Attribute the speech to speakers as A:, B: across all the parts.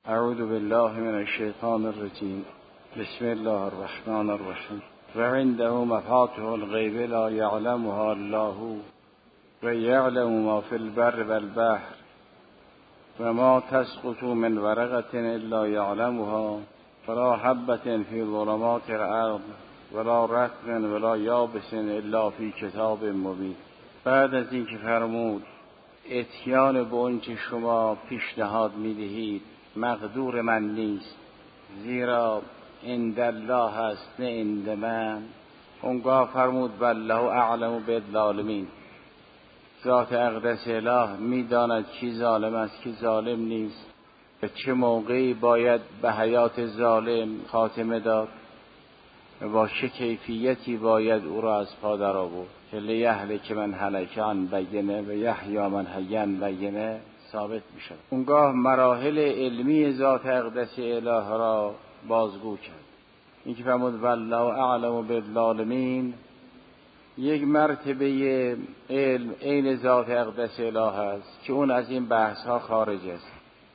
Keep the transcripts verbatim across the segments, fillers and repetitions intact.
A: اعوذ بالله من الشیطان الرجیم. بسم الله الرحمن الرحیم. و عنده مفاتح الغیب لا یعلمها الله و یعلم ما فی البر والبحر و ما تسقط من ورقة الا یعلمها ولا حبة فی ظلمات الارض ولا رطب ولا یابس الا فی کتاب مبین. بعد از این که فرمود اتیان به اون که شما پیشنهاد میدهید مقدور من نیست، زیرا عند الله هست نه عند من، اونگاه فرمود والله اعلم بالظالمین. ذات اقدس اله میداند کی ظالم است کی ظالم نیست، به چه موقعی باید به حیات ظالم خاتمه داد و با چه کیفیتی باید او را از پا در آورد که لیهلک من هلک عن بینه و یحیی من حی عن بینه ثابت می شود. اونگاه مراحل علمی ذات اقدس اله را بازگو کرد. این که فرمود والله اعلم بالظالمین، یک مرتبه علم عین ذات اقدس اله است که اون از این بحث ها خارج است.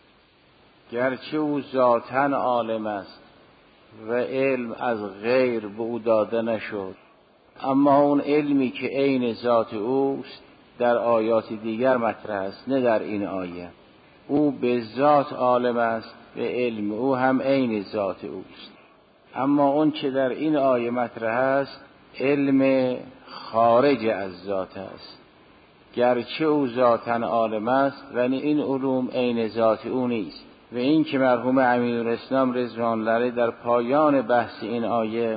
A: گرچه او ذاتاً عالم است و علم از غیر به او داده نشد، اما اون علمی که عین ذات اوست در آیات دیگر مطرح است، نه در این آیه. او به ذات عالم است، به علم او هم عین ذات اوست. اما اون که در این آیه مطرح است علم خارج از ذات است. گرچه او ذاتاً عالم است ولی این علوم عین ذات او نیست. و این که مرحوم امیرالاسلام رضوان الله در پایان بحث این آیه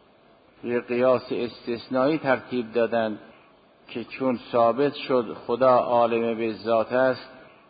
A: یه قیاس استثنایی ترتیب دادند که چون ثابت شد خدا عالم به ذات است،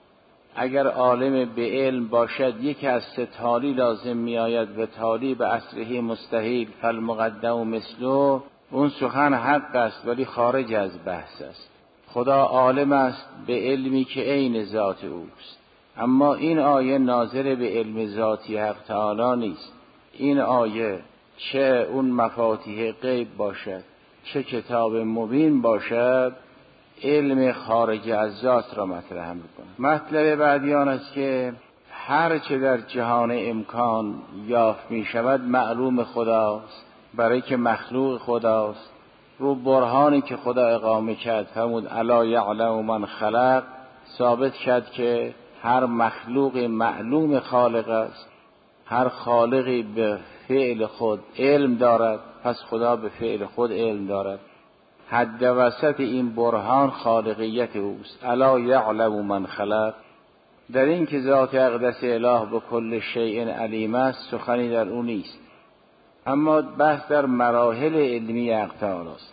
A: اگر عالم به علم باشد یکی از سه تالی لازم می آید و تالی به اصله مستحیل فالمقدم مثله. اون سخن حق است ولی خارج از بحث است. خدا عالم است به علمی که عین ذات اوست، اما این آیه ناظر به علم ذاتی حق تعالی نیست. این آیه چه اون مفاتیح غیب باشد چه کتاب مبین باشد علم خارج از ذات را مطرح می‌کند. مطلب بعدی آن است که هر چه در جهان امکان یافت می شود معلوم خداست، برای که مخلوق خداست. رو برهانی که خدا اقامه کرد فرمود الا یعلم من خلق، ثابت کرد که هر مخلوق معلوم خالق است. هر خالقی به فعل خود علم دارد، پس خدا به فعل خود علم دارد. حد وسط این برهان خالقیت اوست. الا یعلم من خلق. در این که ذات اقدس اله به کل شیء علیم است سخنی در او نیست، اما بحث در مراحل علمی حق تعالی است.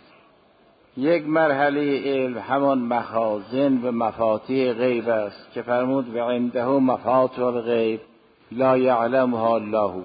A: یک مرحله علم همان مخازن و مفاتیح غیب است که فرمود و عنده مفاتیح الغیب لا یعلمها الله.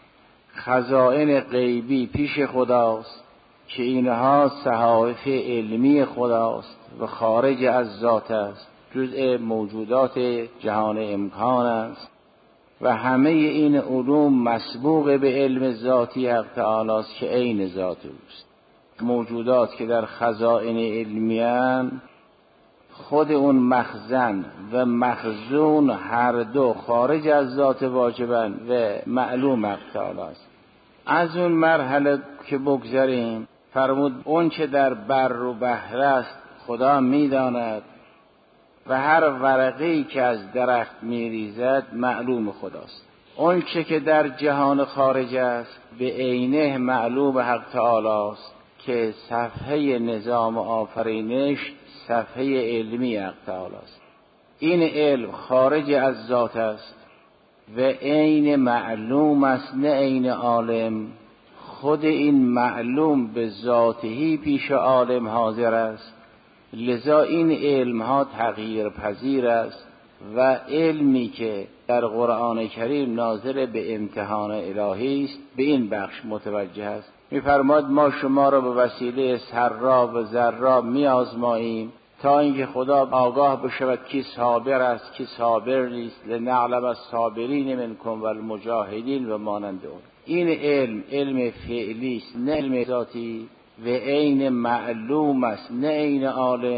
A: خزائن غیبی پیش خداست که اینها صحائف علمی خداست و خارج از ذات است، جزء موجودات جهان امکان است و همه این علوم مسبوق به علم ذاتی حق تعالی است که عین ذات اوست. موجودات که در خزائن علمیان خود اون مخزن و مخزون هر دو خارج از ذات واجبن و معلوم حق تعالی است. از اون مرحله که بگذاریم فرمود اون که در بر و بحر است خدا میداند و هر ورقه‌ای که از درخت میریزد معلوم خداست. اون چه که در جهان خارج است به عینه معلوم حق تعالی است که صفحه نظام آفرینش صفحه علمی حق تعالی است. این علم خارج از ذات است و عین معلوم است نه عین عالم. خود این معلوم به ذاتهی پیش عالم حاضر است، لذا این علم ها تغییر پذیر است و علمی که در قرآن کریم ناظر به امتحان الهی است به این بخش متوجه است. می‌فرماد ما شما را به وسیله سرا و ضرا می‌آزماییم تا اینکه خدا آگاه بشود کی صابر است کی صابر نیست، لنعلم الصابرین منکم والمجاهدین و مانند اون. این علم علم فعلی است نه علم ذاتی و عین معلوم است نه عین عالم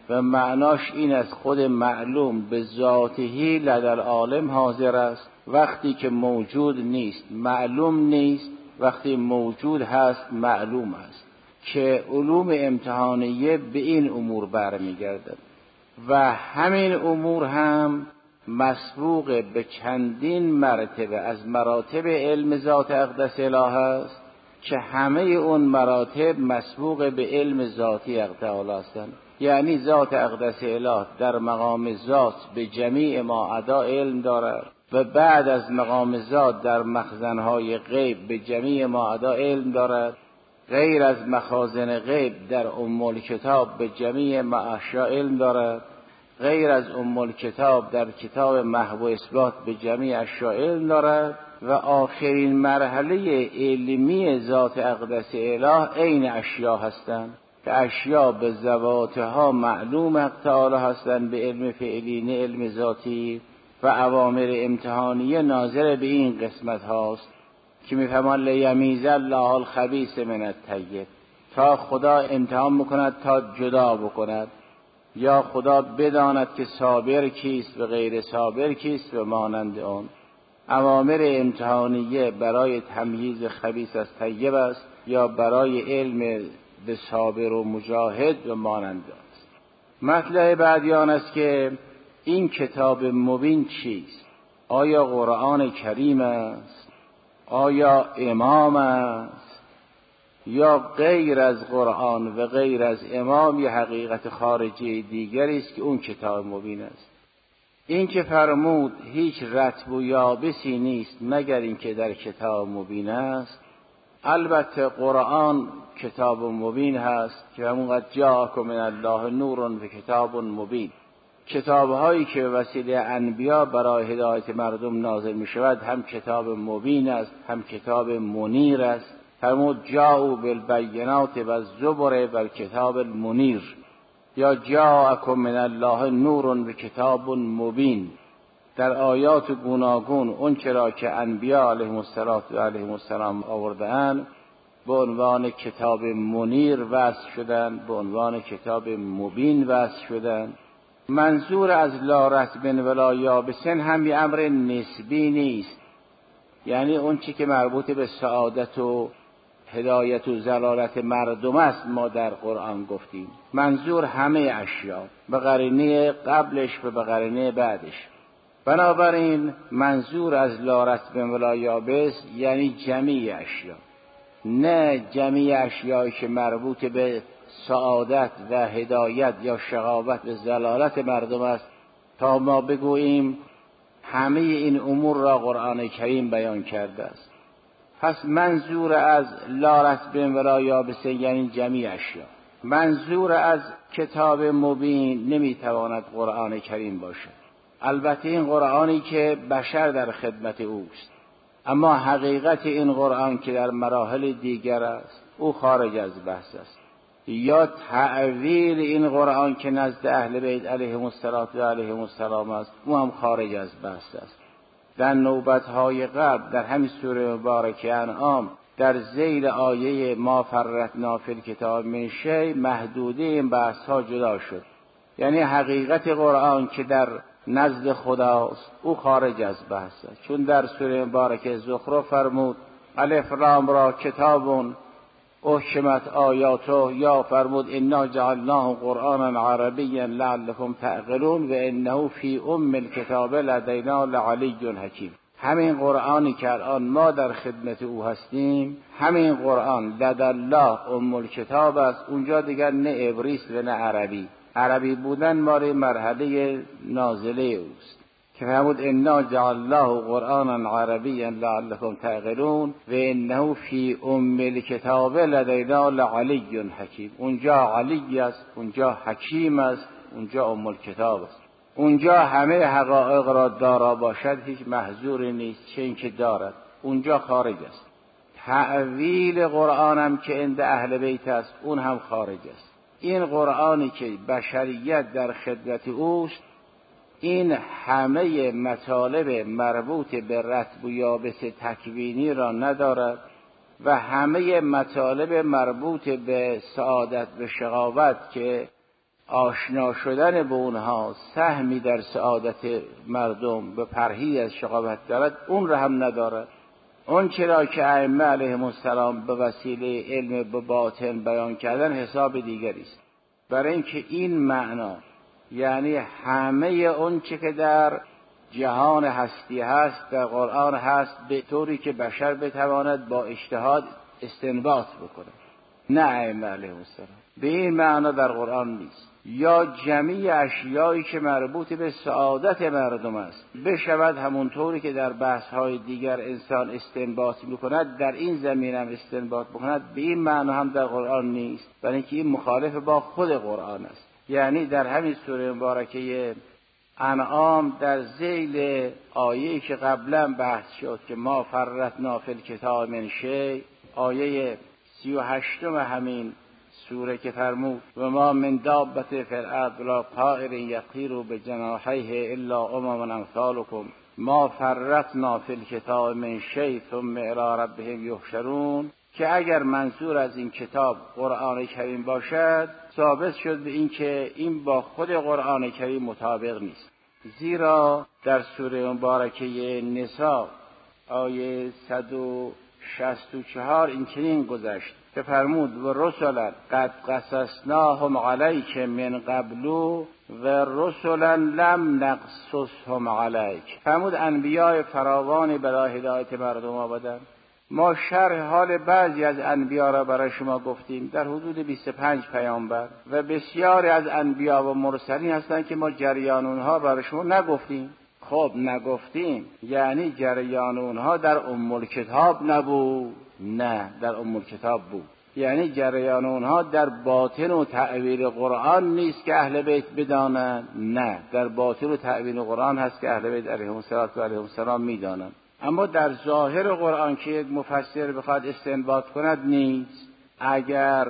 A: و معناش این از خود معلوم به ذاته لدل عالم حاضر است، وقتی که موجود نیست معلوم نیست، وقتی موجود هست معلوم است، که علوم امتحانیه به این امور برمیگردد و همین امور هم مسبوق به چندین مرتبه از مراتب علم ذات اقدس اله است که همه اون مراتب مسبوق به علم ذاتی اقدس هستند. یعنی ذات اقدس اله در مقام ذات به جمیع ما عدا علم دارد و بعد از مقام ذات در مخزنهای غیب به جمیع ما عدا علم دارد، غیر از مخازن غیب در ام الکتاب به جمیع ما اشیاء علم دارد، غیر از ام الکتاب در کتاب محو و اثبات به جمیع اشیاء علم دارد و آخرین مرحله علمی ذات اقدس اله عین اشیاء هستند که اشیاء به ذواتها معلوم تعالی هستند به علم فعلی نه علم ذاتی و اوامر امتحانیه ناظر به این قسمت هاست که میفهمان لیمیز الله الخبیث من الطیب، تا خدا امتحان بکند تا جدا بکند، یا خدا بداند که صابر کیست و غیر صابر کیست و مانند آن. اوامر امتحانیه برای تمییز خبیث از طیب است یا برای علم به صابر و مجاهد و مانند است. مطلب بعدی آن است که این کتاب مبین چیست؟ آیا قرآن کریم است؟ آیا امام است؟ یا غیر از قرآن و غیر از امام یه حقیقت خارجی دیگری است که اون کتاب مبین است؟ این که فرمود هیچ رطب و یابسی نیست مگر اینکه در کتاب مبین است، البته قرآن کتاب مبین هست که همونقدر جاءکم من الله نور و کتاب مبین. کتاب‌هایی که وسیله انبیا برای هدایت مردم نازل می شود هم کتاب مبین است هم کتاب منیر است. فرمود جاءوا بالبینات و الزبر و الکتاب المنیر، یا جاءکم من الله نور و کتاب مبین. در آیات گوناگون اون چرا که انبیا علیهم الصلات و علیهم السلام آورده‌اند به عنوان کتاب منیر وصف شدند، به عنوان کتاب مبین وصف شدند. منظور از لا رطب ولا یابس هم یه امر نسبی نیست، یعنی اون چی که مربوط به سعادت و هدایت و ضلالت مردم است ما در قرآن گفتیم. منظور همه اشیاء به قرینه قبلش و به قرینه بعدش. بنابراین منظور از لا رطب ولا یابس یعنی جمیع اشیاء، نه جمیع اشیایی که مربوط به سعادت و هدایت یا شقاوت و ضلالت مردم است تا ما بگوییم همه این امور را قرآن کریم بیان کرده است. پس منظور از لا رطب ولا یابس یعنی جمیع اشیاء. منظور از کتاب مبین نمیتواند قرآن کریم باشد. البته این قرآنی که بشر در خدمت اوست، اما حقیقت این قرآن که در مراحل دیگر است او خارج از بحث است. یا تعویل این قرآن که نزد اهل بیت علیهم الصلات و علیهم السلام است او هم خارج از بحث است. در نوبت‌های قبل در همین سوره مبارکه انعام در ذیل آیه ما فرطنا فی الکتاب من شیء محدوده این بحث‌ها جدا شد. یعنی حقیقت قرآن که در نزد خداست او خارج از بحث است. چون در سوره مبارکه زخرف فرمود الف لام را کتابون احکمت آیاته، یا فرمود انا جعلناه قرآنا عربیا لعلکم تعقلون و انه فی ام الکتاب لدینا لعلی حکیم. همین قرآنی که الان ما در خدمت او هستیم، همین قرآن لدالله ام الکتاب است. اونجا دیگر نه عبری است و نه عربی. عربی بودن ماره مرحله نازله اوست که فرمود انا جعلناه قرآنا عربیا لعلکم تعقلون و انه فی ام الکتاب لدینا لعلی حکیم. اونجا علی است، اونجا حکیم است، اونجا ام الکتاب است. اونجا همه حقایق را دارا باشد هیچ محظوری نیست، چه اینکه دارد. اونجا خارج است. تعویل قرآن هم که عند اهل بیت است اون هم خارج است. این قرآنی که بشریت در خدمت اوست این همه مطالب مربوط به رطب و یابس تکوینی را ندارد و همه مطالب مربوط به سعادت و شقاوت که آشنا شدن به اونها سهمی در سعادت مردم به پرهیز از شقاوت دارد، اون را هم ندارد. اون چرا که ائمه علیهم السلام به وسیله علم به باطن بیان کردن حساب دیگری است. برای اینکه این معنا یعنی همه اون چه که در جهان هستی هست در قرآن هست، به طوری که بشر بتواند با اجتهاد استنباط بکنه. نه ائمه علیهم السلام به این معنا در قرآن نیست. یا جمیع اشیایی که مربوط به سعادت مردم است بشود همونطوری که در بحث‌های دیگر انسان استنباط می‌کند در این زمینه هم استنباط بکند، به این معنا هم در قرآن نیست، برای اینکه این مخالف با خود قرآن است. یعنی در همین سوره مبارکه انعام در ذیل آیه‌ای که قبلا بحث شد که ما فرطنا فی الکتاب من شیء، آیه سی و هشتم همین سوره که فرمود و ما من دابة فی الارض ولا طائر یطیر بجناحیه الا امم امثالکم ما فرطنا فی الکتاب من شیء ثم الی ربهم یحشرون، که اگر منظور از این کتاب قرآن کریم باشد ثابت شد به این که این با خود قرآن کریم مطابق نیست. زیرا در سوره مبارکه نساء آیه صد و شصت و چهار این چنین گذشت که فرمود و رسلا قد قصصناهم علیک من قبل و رسلا لم نقصصهم علیک. فرمود انبیاء فراوانی برای هدایت مردم آمدند، ما شرح حال بعضی از انبیا را برای شما گفتیم، در حدود بیست و پنج پیامبر و بسیاری از انبیا و مرسلین هستند که ما جریان اونها برای شما نگفتیم. خب نگفتیم یعنی جریان اونها در ام الکتاب نبود؟ نه، در ام الکتاب بود. یعنی جریان اونها در باطن و تأویل قرآن نیست که اهل بیت بدانند؟ نه، در باطن و تأویل قرآن هست که اهل بیت علیهم السلام میدانند. اما در ظاهر قرآن که یک مفسر بخواد استنباط کند نیست. اگر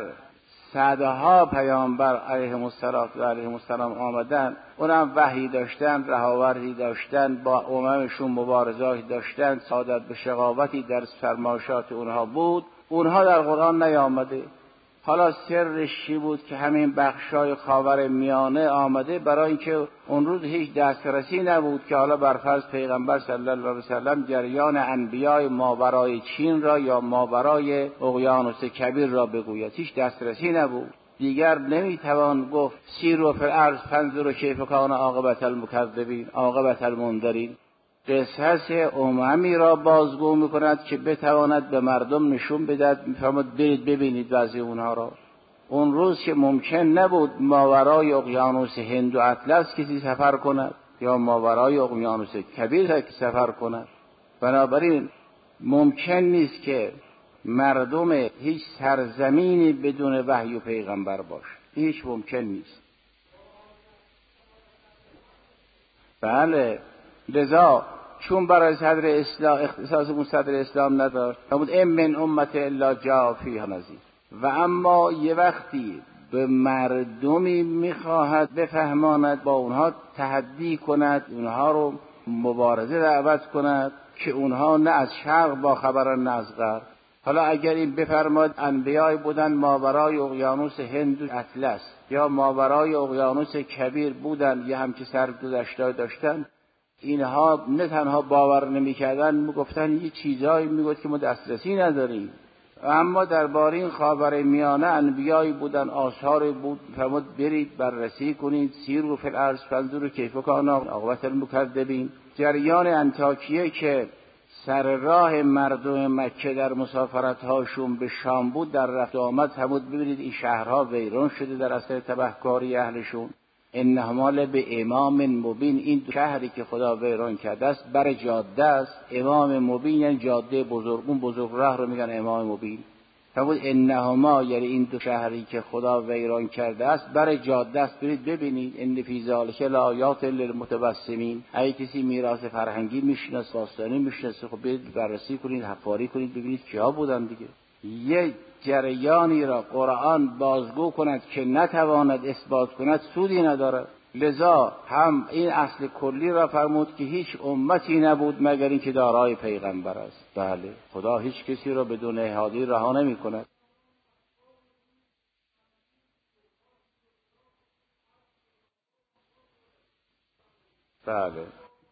A: صدها پیامبر علیهم السلام آمدن، اونم وحی داشتن، رهاوری داشتن، با اممشون مبارزاتی داشتن، سعادت به شقاوتی در فرمایشات اونها بود، اونها در قرآن نیامده. حالا سرش چی بود که همین بخشای خاور میانه آمده؟ برای اینکه اون روز هیچ دسترسی نبود که حالا برفرض پیغمبر صلی الله علیه وسلم جریان انبیای ماورای چین را یا ماورای اقیانوس کبیر را بگوید، هیچ دسترسی نبود. دیگر نمیتوان گفت سیروا فی الارض فانظروا کیف کان عاقبة المکذبین، عاقبة المنذرین. قصص اممی را بازگو میکند که بتواند به مردم نشون بدهد، میفرماد برید ببینید وضع اونها را. اون روز که ممکن نبود ماورای اقیانوس هند و اطلس کسی سفر کند یا ماورای اقیانوس کبیر که سفر کند، بنابراین ممکن نیست که مردم هیچ سرزمینی بدون وحی و پیغمبر باشه، هیچ ممکن نیست. بله، لذا چون برای صدر اسلام اختصاص اون صدر اسلام نداشت، فرمود ام من امت الا جاء فیها نذیر. و اما یه وقتی به مردمی میخواهد بفهماند، با اونها تحدی کند، اونها رو مبارزه دعوت کند که اونها نه از شرق با خبرن نه از غرب. حالا اگر این بفرماد انبیای بودن ماورای اقیانوس هند و اطلس یا ماورای اقیانوس کبیر بودن، یه همچه سرگذشتای داشتن، اینها نه تنها باور نمی‌کردن، میگفتن یه چیزایی میگفت که ما دسترسی نداریم. اما درباره این خاور میانه انبیایی بودن، آثاری بود، فرمود برید بررسی کنید، سیروا فی الارض فانظروا کیف کان عاقبة المکذبین. جریان انطاکیه که سر راه مردم مکه در مسافرت‌هاشون به شام بود، در رفت آمد فرمود ببینید این شهرها ویران شده در اثر تبهکاری اهلشون. انهما به امام مبین، این شهری که خدا ویران کرده است بر جاده است. امام مبین یعنی جاده بزرگ، اون بزرگ راه رو میگن امام مبین. فرمود انهما یعنی این دو شهری که خدا ویران کرده است بر جاده است، برید ببینید. ان فی ذلک لآیات للمتبسمین. اگه کسی میراث فرهنگی میشناسه، باستانی میشناسه، خب برید بررسی کنید، حفاری کنید، ببینید کیا بودن دیگه. یک جریانی را قرآن بازگو کند که نتواند اثبات کند سودی ندارد. لذا هم این اصل کلی را فرمود که هیچ امتی نبود مگر اینکه دارای پیغمبر است. بله، خدا هیچ کسی را بدون هادی رها نمی کند. بله.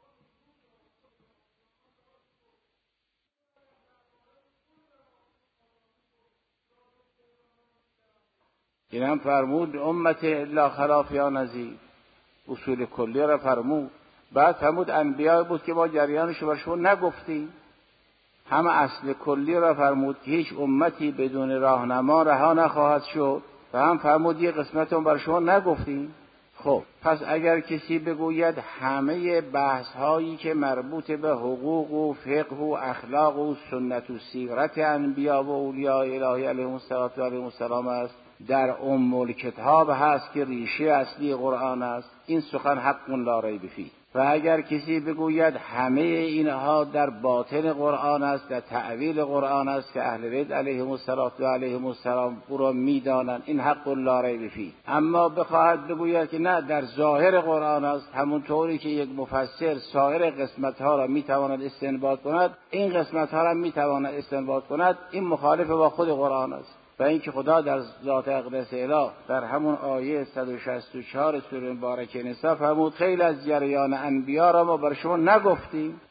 A: این هم فرمود امت الا خلاف یا نذیر، اصول کلی را فرمود. بعد فرمود انبیاء بود که با جریانش برشون نگفتیم. هم اصل کلی را فرمود که هیچ امتی بدون راهنما رها نخواهد شد، و هم فرمود یه قسمت اون برشون نگفتیم. خب پس اگر کسی بگوید همه بحث هایی که مربوط به حقوق و فقه و اخلاق و سنت و سیرت انبیا و اولیاء الهی علیهم السلام است در ام الکتاب هست که ریشه اصلی قرآن است، این سخن حق لا ریب فیه. و اگر کسی بگوید همه اینها در باطن قرآن است، در تأویل قرآن است که اهل بیت علیهم السلام او را میدانند، این حق لا ریب فیه. اما بخواهد بگوید که نه در ظاهر قرآن است، همونطوری که یک مفسر سایر قسمت ها را میتواند استنباط کند، این قسمت ها را میتواند استنباط کند، این مخالف با خود قرآن است. و اینکه خدا در ذات اقدس اله در همون آیه صد و شصت و چهار سوره مبارکه نساء فرمود خیلی از جریان انبیا را ما بر شما نگفتیم.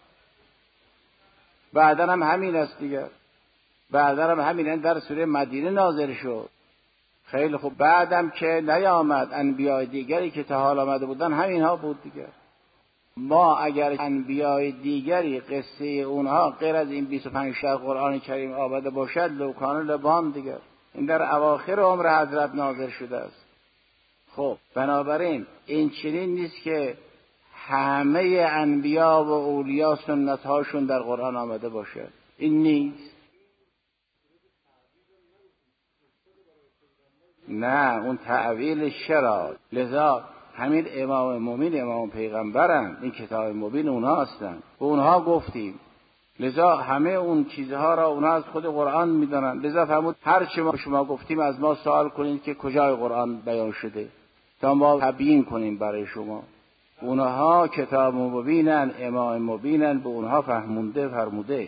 A: بعدا هم همین است دیگر، بعدا هم همین در سوره مدینه نازل شد. خیلی خوب، بعدم که نیامد انبیاء دیگری که تا حال آمده بودن همین ها بود دیگر. ما اگر انبیاء دیگری قصه اونها غیر از این بیست و پنج تا قرآن کریم آمده باشد لوکان لبان دیگر، این در اواخر عمر حضرت نازل شده است. خب بنابراین این چنین نیست که همه انبیا و اولیا سنت هاشون در قرآن آمده باشد، این نیست. نه اون تعویلش چرا؟ لذا همین امام مومین امام پیغمبرن، این کتاب مبین اونها هستن، به اونها گفتیم. لذا همه اون چیزها را اونها از خود قرآن میدانن. لذا فرمود هر چه ما شما گفتیم از ما سوال کنید که کجای قرآن بیان شده تا ما تبیین کنیم برای شما. اونها کتاب مبینن، امام مبینن، به اونها فهمونده فرموده.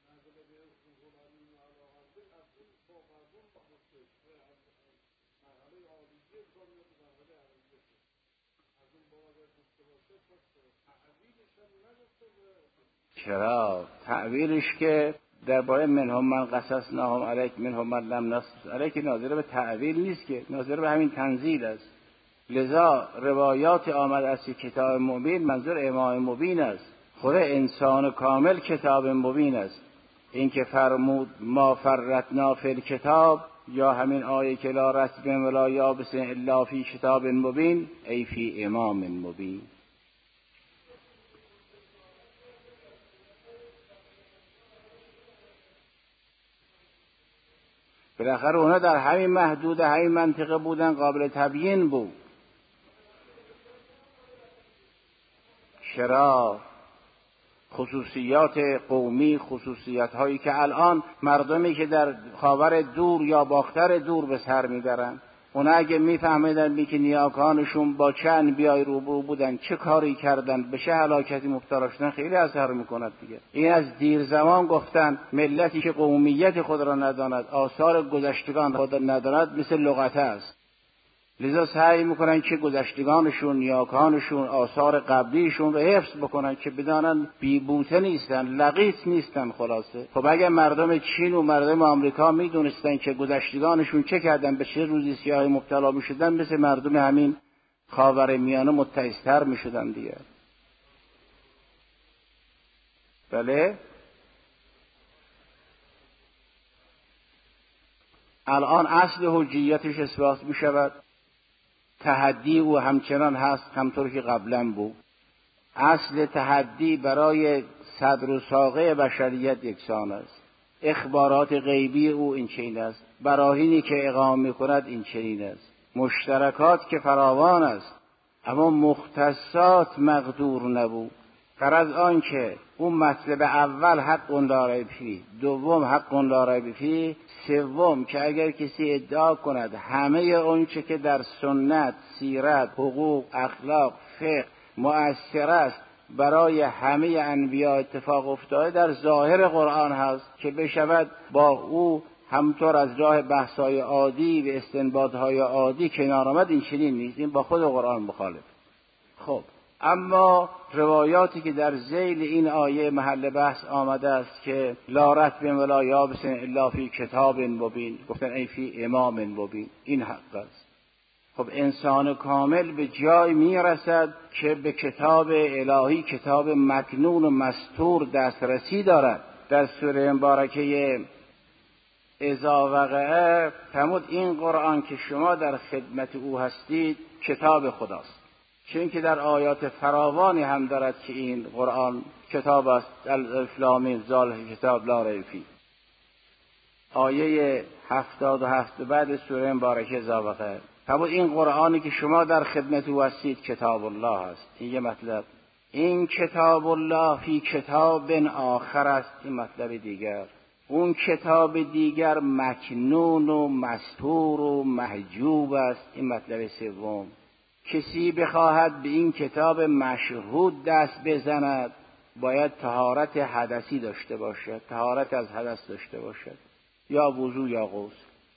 A: چرا؟ تعویلش که درباره منهم من قصصناهم علیک منهم من لم نقصص علیک ناظر به تعویل نیست، که ناظر به همین تنزیل است. لذا روایات آمد از کتاب مبین منظور امام مبین است، خود انسان کامل کتاب مبین است. این که فرمود ما فرطنا فی الکتاب، یا همین آیه که لا رسم ولا یابس الا فی کتاب مبین، ای فی امام مبین. بالاخره اونا در همین محدود همین منطقه بودن، قابل تبیین بود. چرا؟ خصوصیات قومی، خصوصیات هایی که الان مردمی که در خاور دور یا باختر دور به سر میبرن، اونا اگه میفهمیدن می که نیاکانشون با چه انبیای روبرو بودن، چه کاری کردن، به چه هلاکتی مبتلا شدن، خیلی اثر میکند دیگه. این از دیر زمان گفتن ملتی که قومیت خود را نداند، آثار گذشتگان خود را نداند، مثل لغته است. لذا سعی میکنن که گذشتگانشون، نیاکانشون، آثار قبلیشون رو حفظ بکنن که بدانن بیبوته نیستن، لغیط نیستن. خلاصه خب اگر مردم چین و مردم آمریکا میدونستن که گذشتگانشون چه کردن، به چه روزی سیاهی مبتلا میشدن، مثل مردم همین خاور میانه متعظ‌تر میشدن دیگه. بله الان اصل حجیتش اثبات میشود، تحدی او همچنان هست همطور که قبلا بود. اصل تحدی برای صدر و ساقه بشریت یکسان است. اخبارات غیبی او این چنین است، براهینی که اقامه میکند این چنین است. مشترکات که فراوان است، اما مختصات مقدور نبود. غرض آن که اون مطلب اول حق لا ریب فیه، دوم حق لا ریب فیه، سوم که اگر کسی ادعا کند همه اون چه که در سنت، سیرت، حقوق، اخلاق، فقه مؤثر است برای همه انبیا اتفاق افتاده در ظاهر قرآن هست، که بشود با او همطور از راه بحث‌های عادی و استنباط‌های عادی کنار آمد، این چنین نیست، این با خود قرآن مخالف. خب اما روایاتی که در ذیل این آیه محل بحث آمده است که لا رطب ولا یابس الا فی کتاب مبین، گفتن ای فی امام مبین، این حق است. خب انسان کامل به جای میرسد که به کتاب الهی، کتاب مکنون و مستور دسترسی دارد. در سوره مبارکه اذا وقعه فرمود این قرآن که شما در خدمت او هستید کتاب خداست. چون که در آیات فراوانی هم دارد که این قرآن کتاب است. الف لام میم ذالک کتاب لا ریب فیه. آیه هفتاد و هفت بعد سوره مبارکه اذا وقعه فرمود این قرآنی که شما در خدمت او هستید کتاب الله است. این یه مطلب. این کتاب الله فی کتاب آخر است، این مطلب دیگر. اون کتاب دیگر مکنون و مستور و محجوب است، این مطلب سوم. کسی بخواهد به این کتاب مشهود دست بزند باید طهارت حدثی داشته باشد، طهارت از حدث داشته باشد، یا وضو یا غسل.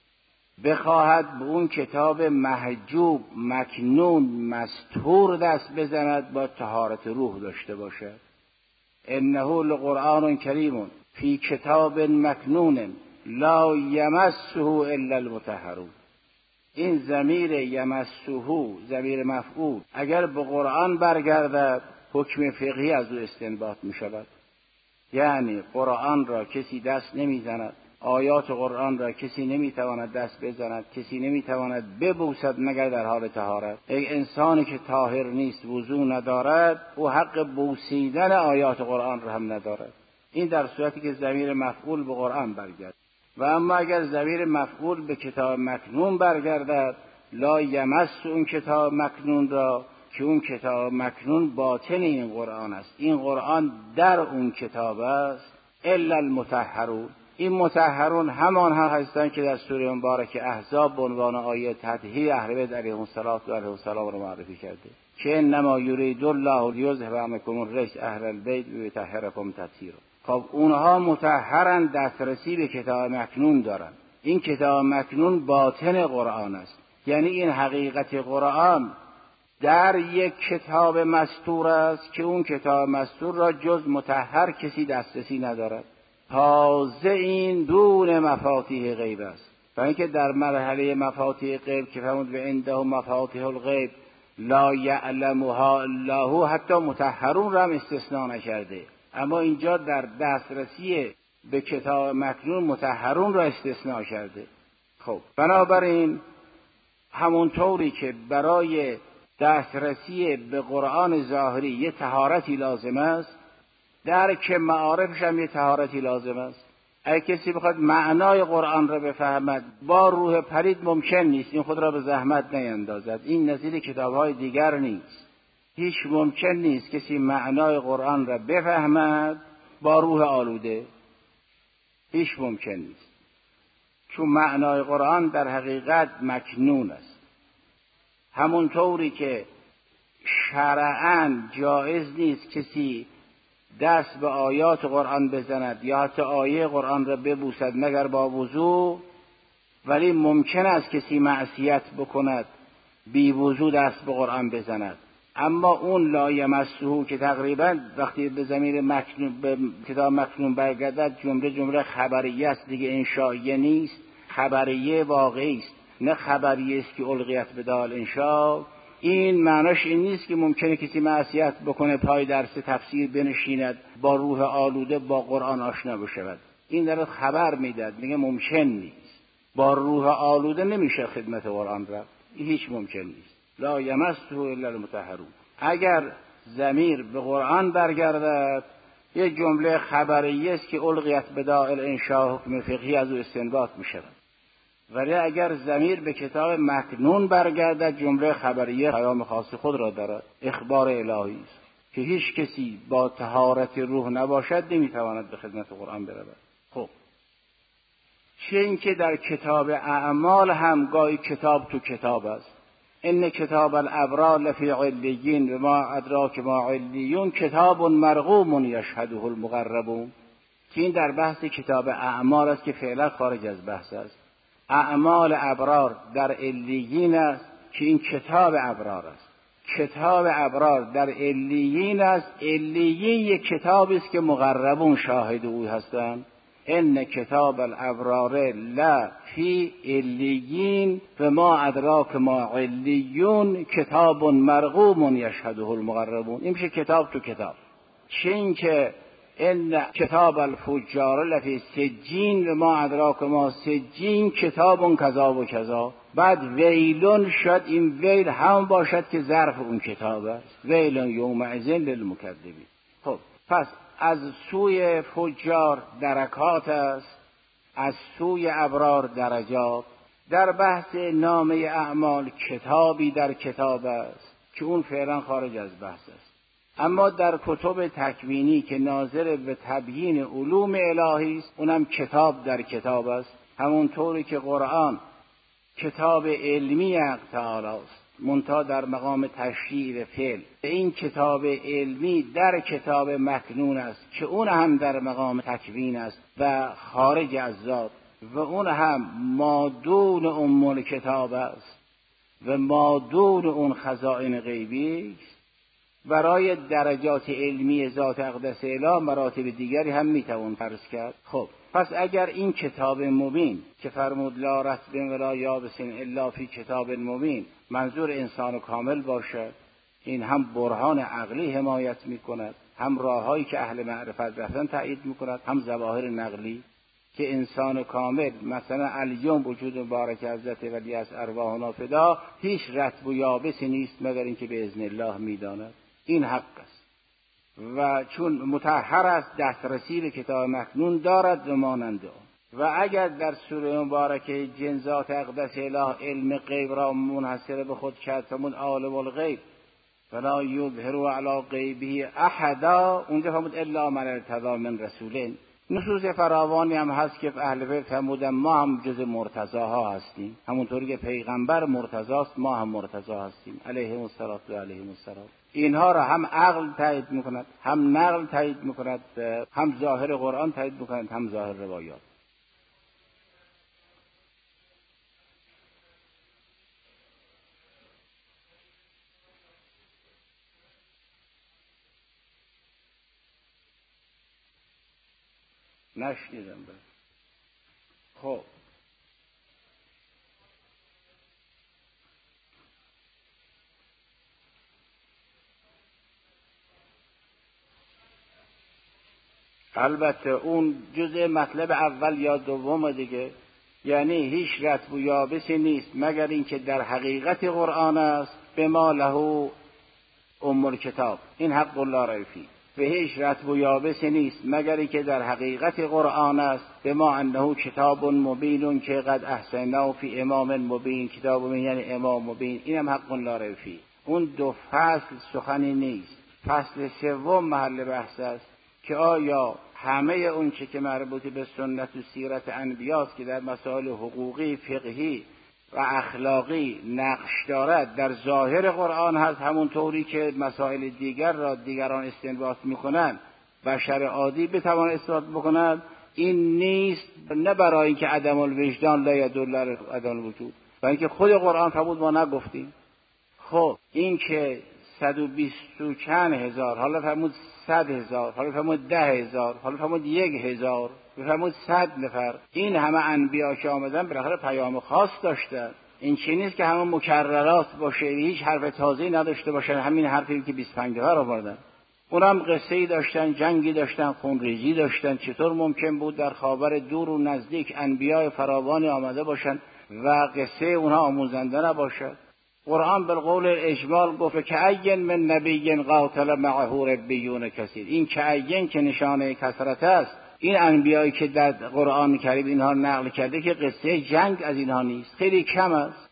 A: بخواهد به اون کتاب محجوب مکنون مستور دست بزند باید طهارت روح داشته باشد. انه لقرآن کریم فی کتاب مکنون لا یمسه الا المطهرون. این ضمیر یمسه، ضمیر مفعول، اگر به قرآن برگردد حکم فقهی از او استنباط می شود. یعنی قرآن را کسی دست نمی زند، آیات قرآن را کسی نمی تواند دست بزند، کسی نمی تواند ببوسد مگر در حال طهارت. ای انسانی که طاهر نیست، وضو ندارد، او حق بوسیدن آیات قرآن را هم ندارد. این در صورتی که ضمیر مفعول به قرآن برگرد. و اما اگر ضمیر مفعول به کتاب مکنون برگردد، لا یمس اون کتاب مکنون را، که اون کتاب مکنون باطن این قرآن است، این قرآن در اون کتاب است، الا المطهرون. این مطهرون همان ها هستند که در سوره مبارکه احزاب به عنوان آیه تطهیر اهل بیت علیهم السلام را معرفی کرده که انما یرید الله لیذهب عنکم الرجس اهل البیت و یطهرکم تطهیرا. خب اونها مطهرن، دسترسی به کتاب مکنون دارن. این کتاب مکنون باطن قرآن است، یعنی این حقیقت قرآن در یک کتاب مستور است که اون کتاب مستور را جز مطهر کسی دسترسی ندارد. تازه این دون مفاتیح غیب است. برای اینکه در مرحله مفاتیح غیب که فرمود و عنده مفاتیح الغیب لا یعلمها الا هو، حتی مطهرون را هم استثناء نکرده، اما اینجا در دسترسی به کتاب مکنون مطهرون را استثناء کرده. خب بنابراین همونطوری که برای دسترسی به قرآن ظاهری یه طهارتی لازم است، درک معارفش هم یه طهارتی لازم است. اگه کسی بخواد معنای قرآن را بفهمد با روح پلید ممکن نیست، این خود را به زحمت نیندازد. این نظیر کتاب‌های دیگر نیست. هیچ ممکن نیست کسی معنای قرآن را بفهمد با روح آلوده، هیچ ممکن نیست، چون معنای قرآن در حقیقت مکنون است. همونطوری که شرعاً جایز نیست کسی دست به آیات قرآن بزند یا حتی آیه قرآن را ببوسد مگر با وضو، ولی ممکن است کسی معصیت بکند بی وضو دست به قرآن بزند. اما اون لا یمسه که تقریبا وقتی به ضمیر مکنون به کتاب مکنون برگردد جمله جمله خبریه است دیگه، انشائیه نیست، خبریه واقعی است، نه خبریه است که القیت به دال انشاء. این معناش این نیست که ممکنه کسی معصیت بکنه پای درس تفسیر بنشیند با روح آلوده با قرآن آشنا بشود. این داره خبر میداد، میگه ممکن نیست، با روح آلوده نمیشه خدمت قرآن رفت، این هیچ ممکن نیست. لا یمسه الا المطهرون. اگر ضمیر به قرآن برگردد یه جمله خبریه است که القیت بدائل انشاء حکم فقهی از او استنباط میشود. ولی اگر ضمیر به کتاب مکنون برگردد جمله خبریه پیام خاص خود را دارد، اخبار الهی است که هیچ کسی با طهارت روح نباشد نمیتواند به خدمت قرآن برود. خب چه این که در کتاب اعمال هم گاهی کتاب تو کتاب است. ان کتاب الابرار لفی علیین و ما ادراک ما علیون کتاب مرقوم یشهده المقربون، که این در بحث کتاب اعمال است که فعلا خارج از بحث است. اعمال ابرار در علیین است که این کتاب ابرار است. کتاب ابرار در علیین است. علیین یک کتابی است که مقربون شاهد او هستند. ان کتاب الابرار لا فی علیین و ما ادراک ما علیون کتاب مرقوم یشهده المقربون. این میشه کتاب تو کتاب. چه این که ان کتاب الفجار لفی سجین و ما ادراک ما سجین کتاب کذا و کذا. بعد ویلون شد، این ویل هم باشد که ظرف اون کتاب است. ویلون یومئذ للمکذبین. خب پس از سوی فجار درکات است، از سوی ابرار درجات. در بحث نامه اعمال کتابی در کتاب است که اون فعلا خارج از بحث است. اما در کتب تکوینی که ناظر به تبیین علوم الهی است، اونم کتاب در کتاب است. همونطوری که قرآن کتاب علمی حق تعالی است، منتها در مقام تشریع فعل. این کتاب علمی در کتاب مکنون است که اون هم در مقام تکوین است و خارج از ذات، و اون هم مادون ام کتاب است و مادون اون خزائن غیبی است. برای درجات علمی ذات اقدس اله مراتب دیگری هم میتوان فرض کرد. خب پس اگر این کتاب مبین که فرمود لا رطب ولا یابس الا فی کتاب مبین منظور انسان کامل باشد، این هم برهان عقلی حمایت میکند، هم راههایی که اهل معرفت رفتن تایید میکند، هم ظواهر نقلی که انسان کامل مثلا الیوم وجود مبارک حضرت ولی از ارواحنا فدا هیچ رطب و یابسی نیست مگر اینکه به اذن الله میداند. این حق است و چون مطهر است دسترسی به کتاب مکنون دارد و مانند آن. و اگر در سوره مبارکه جنزات اقدس اله علم غیب را منحصر به خود کرد، فرمود عالم الغیب فلا یظهر علی غیبه احدا، اونجا فرمود الا من ارتضی من رسولین. نصوص فراوانی هم هست که اهل بیت فرمودن ما هم جز مرتضاها هستیم، همونطوری که پیغمبر مرتضاست ما هم مرتضا هستیم علیهم الصلوة و علیهم السلام. اینها را هم عقل تایید میکند، هم نقل تایید میکند، هم ظاهر قرآن تایید میکند، هم ظاهر روایات. نشنیدم به خب البته اون جزء مطلب اول یا دوم دیگه، یعنی هیچ رطب و یابسی نیست مگر اینکه در حقیقت قرآن است به ما له ام الکتاب، این حق الله ریب فیه. و هیچ رطب و یابسی نیست مگر اینکه در حقیقت قرآن است به ما انه کتاب مبین که قد احسناه فی امام مبین. کتاب مبین یعنی امام مبین، اینم حق الله ریب فیه. اون دو فصل سخنی نیست. فصل سوم محل بحث است که آیا همه اون چه که مربوط به سنت و سیرت انبیاست که در مسائل حقوقی، فقهی و اخلاقی نقش دارد در ظاهر قرآن هست، همونطوری که مسائل دیگر را دیگران استنباط میکنند بشر عادی بتوان استنباط بکنند. این نیست، نه برای اینکه عدم الوجدان لا یدل علی عدم الوجود، برای اینکه خود قرآن فرمود ما نگفتیم. خب این که صد و بیست و چند هزار، حالا فرمود صد هزار، حالا فرمود ده هزار، حالا فرمود یک هزار، فرمود صد نفر، این همه انبیا که آمدن بالاخره پیام خاص داشتن. این چیزی نیست که همه مکررات باشه، هیچ حرف تازه‌ای نداشته باشن، همین حرفی که بیست و پنج نفر آوردن. اونم قصه‌ای داشتن، جنگی داشتن، خونریزی داشتن. چطور ممکن بود در خاور دور و نزدیک انبیاء فراوانی آمده باشن و قصه اونها آموزنده نباشد؟ قرآن بالقول اجمال گفت که این من نبی قاتل معه ربیون کثیر. این که این که نشانه کثرت است. این انبیایی که در قرآن کریم اینها نقل کرده که قصه جنگ از اینها نیست، خیلی کم است.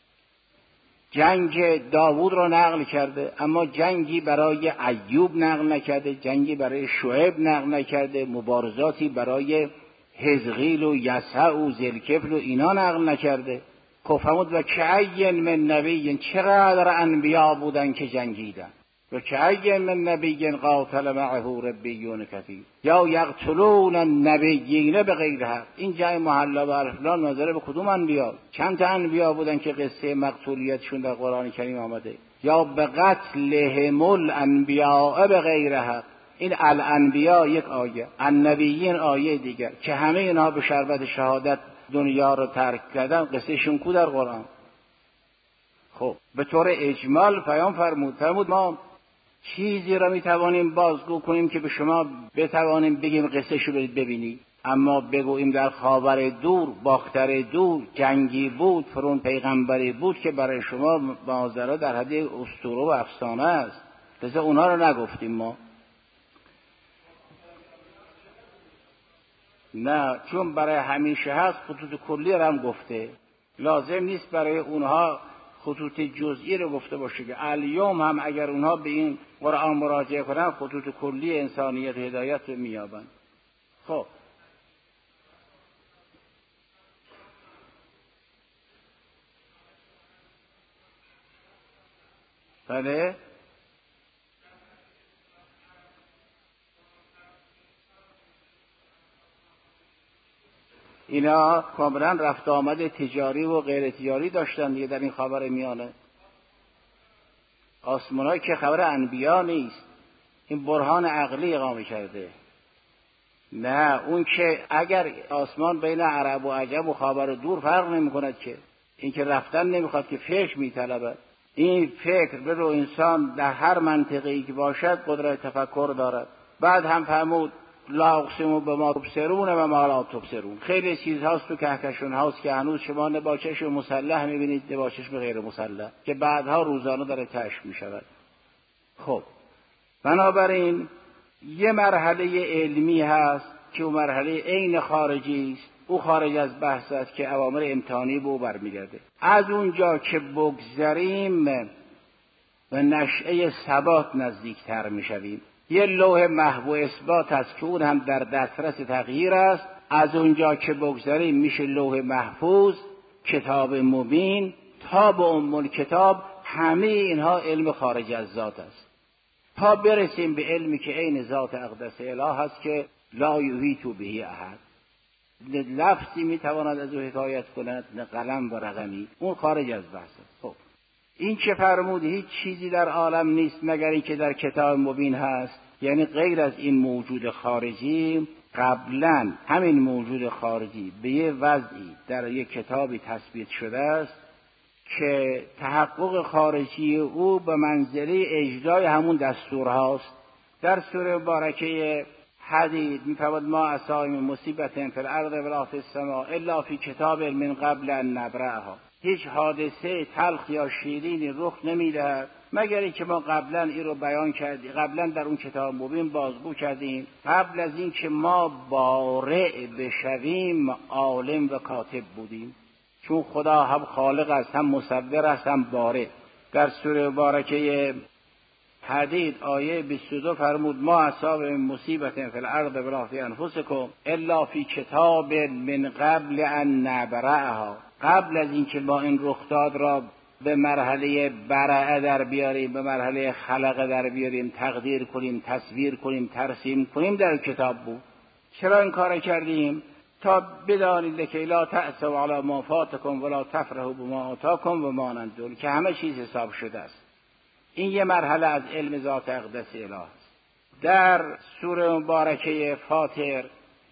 A: جنگ داوود را نقل کرده اما جنگی برای ایوب نقل نکرده، جنگی برای شعیب نقل نکرده، مبارزاتی برای حزقیل و یسع و ذوالکفل و اینا نقل نکرده. فرمود و کأی من نبی، چقدر انبیا بودن که جنگیدن. و کأی من نبی قاتل معه ربیون کثیر یا یقتلون النبیین بغیر حق. این جای محلا و الفلان نظر به کدوم انبیا؟ چند تا انبیا بودن که قصه مقتولیتشون در قرآن کریم آمده؟
B: یا به قتلهم الانبیاء به غیر حق. این الانبیاء یک آیه، النبیین آیه دیگر که همه اینها به شربت شهادت دنیا رو ترک کردن. قصه شون کو در قرآن؟ خب به طور اجمال پیام فرمود فرمود ما چیزی را میتوانیم بازگو کنیم که به شما بتوانیم بگیم قصه شو برید ببینی، اما بگوییم در خاور دور، باختر دور جنگی بود، فرون پیغمبری بود که برای شما ماجرا در حد اسطوره و افسانه است. لذا اونها رو نگفتیم ما. نه، چون برای همیشه هست خطوط کلی رو هم گفته، لازم نیست برای اونها خطوط جزئی رو گفته باشه که الیوم هم اگر اونها به این قرآن مراجعه کنن خطوط کلی انسانیت هدایت رو میابن. خب بله، اینا کاملا رفت آمد تجاری و غیر تجاری داشتن دیگه در این خبر میانه. آسمان‌ها که خبر انبیا نیست، این برهان عقلی اقامه کرده. نه، اون که اگر آسمان بین عرب و عجم و خاور و دور فرق نمی کند که این که رفتن نمیخواد که فکر میطلبد. این فکر به رو انسان در هر منطقه‌ای که باشد قدرت تفکر دارد. بعد هم فرمود لا اقسم بما تبصرون و ما لا تبصرون. خیلی چیزهاست تو کهکشان هاست که هنوز شما نه با چشم مسلح میبینید نه با چشم غیر مسلح، که بعدها روزانه داره کشف میشود. خب بنابراین یه مرحله علمی هست که اون مرحله عین خارجی است، او خارج از بحث است که اوامر امتحانی به او برمیگرده. از اونجا که بگذریم و نشأه ثبات نزدیکتر میشویم. یه لوح محو و اثبات است که اون هم در دسترس تغییر است. از اونجا که بگذریم میشه لوح محفوظ، کتاب مبین تا به ام کتاب. همه اینها علم خارج از ذات است تا برسیم به علمی که عین ذات اقدس اله است که لا یحیط به احد. لفظی میتواند از او حکایت کند نه قلم و رقمی، اون خارج از بحث است. خب این که فرمود هیچ چیزی در عالم نیست مگر این که در کتاب مبین هست، یعنی غیر از این موجود خارجی قبلا همین موجود خارجی به یه وضعی در یک کتابی تثبیت شده است که تحقق خارجی او به منزله اجرای همون دستورهاست. در سوره مبارکه حدید می‌فرماید ما اصاب من مصیبت فی الارض ولا فی السماء الا فی کتاب من قبل ان نبرأها. هیچ حادثه تلخ یا شیرینی رخ نمی‌دهد مگر اینکه ما قبلا این رو بیان کردیم، قبلا در اون کتاب مبین بازگو کردیم، قبل از این که ما بارع بشویم عالم و کاتب بودیم. چون خدا هم خالق است، هم مصور است، هم بارع. در سوره مبارکه حدید آیه بیست و دو فرمود ما اصاب مصیبت فی الارض ولا فی انفسکم الا فی کتاب من قبل ان نبرأها. قبل از اینکه ما این رخداد را به مرحله برع در بیاریم، به مرحله خلق در بیاریم، تقدیر کنیم، تصویر کنیم، ترسیم کنیم، در کتاب بود. چرا این کار کردیم؟ تا بدانید که لا تأسوا علی ما فاتکم ولا تفرحوا بما آتاکم و ما ننظر، که همه چیز حساب شده است. این یه مرحله از علم ذات اقدس اله است. در سوره مبارکه فاطر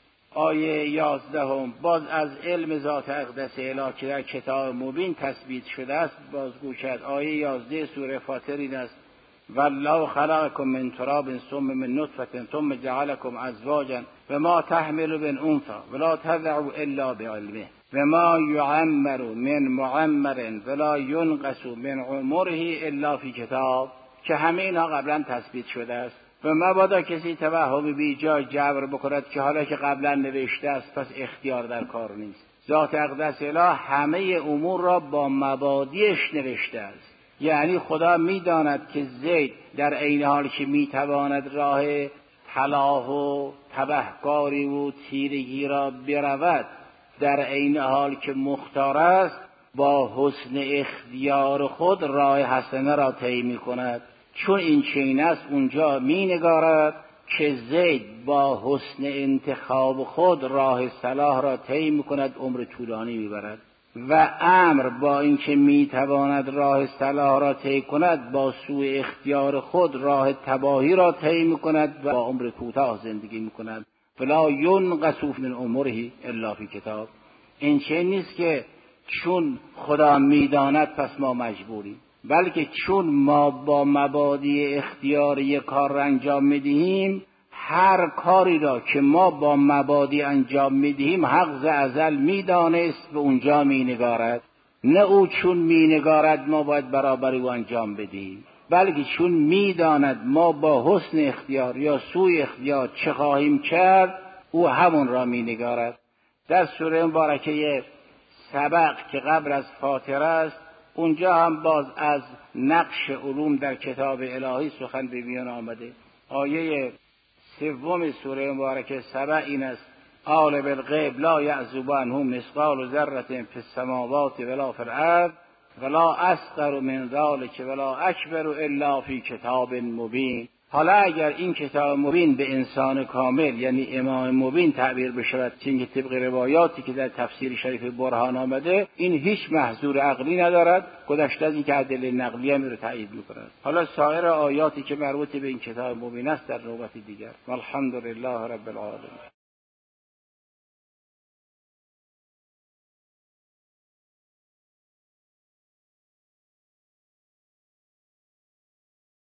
B: آیه یازدهم باز از علم ذات اقدس اله که در کتاب مبین تثبیت شده است بازگو کرد. آیه یازده سوره فاطر این است والله خلقکم من تراب ثم من نطفه ثم جعلکم ازواجا و ما تحمل من انثى ولا تضع الا بعلمه و ما یعمر من معمر ولا ینقص من عمره الا فی کتاب. که همه اینها قبلا تثبیت شده است و مبادا کسی توهم بی جای جبر بکند که حالا که قبلا نوشته است پس اختیار در کار نیست. ذات اقدس اله همه امور را با مبادیش نوشته است. یعنی خدا میداند که زید در عین حال که میتواند راه تلاه و تبهکاری و تیرگی را برود، در عین حال که مختار است با حسن اختیار خود راه حسنه را طی می‌کند. چون این چنین است اونجا می‌نگارد که زید با حسن انتخاب خود راه صلاح را طی می‌کند، عمر طولانی می‌برد. و امر با اینکه میتواند راه صلاح را طی کند، با سوء اختیار خود راه تباهی را طی میکند و با عمر کوتاه زندگی میکند. فلا ینقص من عمره الا فی کتاب. این چه نیست که چون خدا میداند پس ما مجبوریم، بلکه چون ما با مبادی اختیاری کار را انجام میدهیم، هر کاری را که ما با مبادی انجام میدهیم حق ز ازل میدانست به اونجا مینگارد. نه او چون مینگارد ما باید برابر او انجام بدهیم، بلکه چون میداند ما با حسن اختیار یا سوء اختیار چه خواهیم کرد، او همون را مینگارد. در سوره مبارکه سبق که قبل از فاطر است، اونجا هم باز از نقش علوم در کتاب الهی سخن به میان آمده. آیه سوم سوره مبارکه سبع این است: عالم الغیب لا یعزب عنه مثقال ذره فی السماوات ولا فی الارض ولا اصغر من ذلک ولا اکبر الا فی کتاب مبین. حالا اگر این کتاب مبین به انسان کامل یعنی امام مبین تعبیر بشود، چون طبق روایاتی که در تفسیر شریف برهان آمده، این هیچ محظور عقلی ندارد، گذشته از این که ادله نقلی هم رو تایید می‌کند. حالا سایر آیاتی که مربوط به این کتاب مبین است در نوبت دیگر. والحمد لله رب العالمین.